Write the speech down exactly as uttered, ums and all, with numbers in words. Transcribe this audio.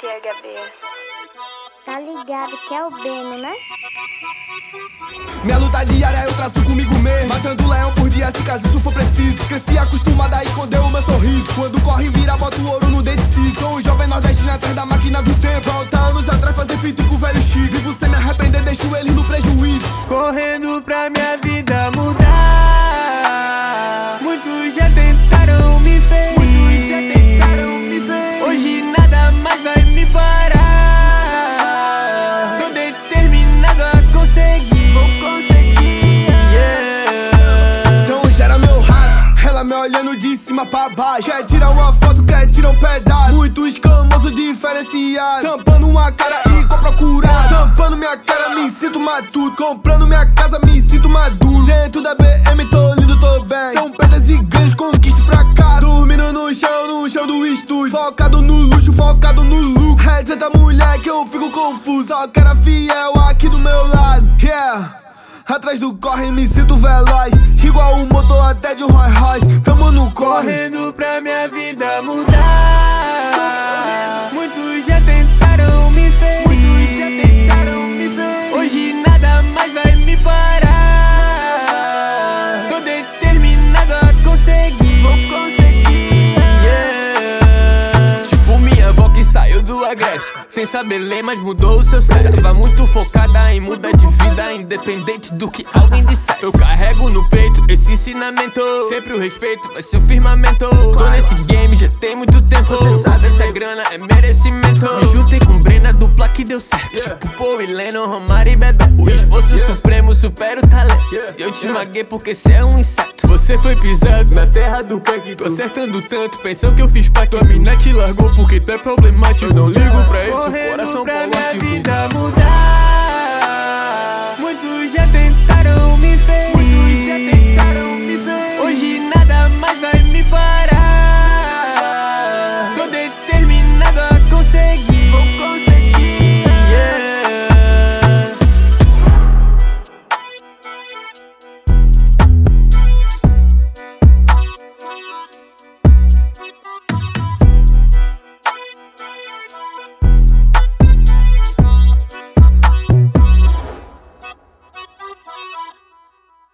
T H B. Tá ligado que é o Beno, né? Minha luta diária eu traço comigo mesmo, matando leão por dia se caso isso for preciso. Cresci acostumado a esconder o meu sorriso, quando corre vira bota o ouro no dente ciso. Sou um jovem nordestino atrás da máquina do tempo, volta anos atrás fazer feito com o velho Chico. Vivo sem me arrepender, deixo eles no prejuízo, correndo pra minha vida mudar. Muitos já tentaram me ferir, muitos já tentaram me ferir. Hoje nada mais vai me parar. Tô determinado a conseguir, vou conseguir, yeah. Então gera meu rato, ela me olhando de cima pra baixo. Quer tirar uma foto, quer tirar um pedaço. Muito escamoso diferenciado, tampando uma cara igual procurado. Tampando minha cara, me sinto matuto. Comprando minha casa, me sinto maduro. Dentro da B M, tô lindo, tô bem. São perdas e ganhos, conquista e fracasso. Dormindo no chão, no chão do estúdio. Focado no luxo, focado no lucro. É tanta mulher que eu fico confuso. Só que era fiel aqui do meu lado, yeah. Atrás do corre me sinto veloz, igual o motor até de um Rolls Royce. Tamo no corre, correndo pra minha vida mudar. Muitos já tentaram me ferir, muitos já tentaram me ferir. Hoje nada mais vai me parar. Tô determinado a conseguir, vou conseguir, yeah. Tipo minha avó que saiu do Agreste, sem saber ler, mas mudou o seu cérebro. Tava muito focada em mudar de vida, independente do que alguém dissesse. Eu carrego no peito esse ensinamento, sempre o respeito vai ser o firmamento. Tô nesse game já tem muito tempo, você sabe se é grana é merecimento. Me juntei com Brena, dupla que deu certo, tipo Paul e Lennon, Romário e Bebeto. O esforço supremo supera o talento. E eu te esmaguei porque cê é um inseto. Você foi pisado na terra do punk, tô acertando tanto, pensam que eu fiz pra tua mina te largou porque tu é problemático. Eu não ligo pra isso, coração pra minha vida mudar. Muitos já tentaram me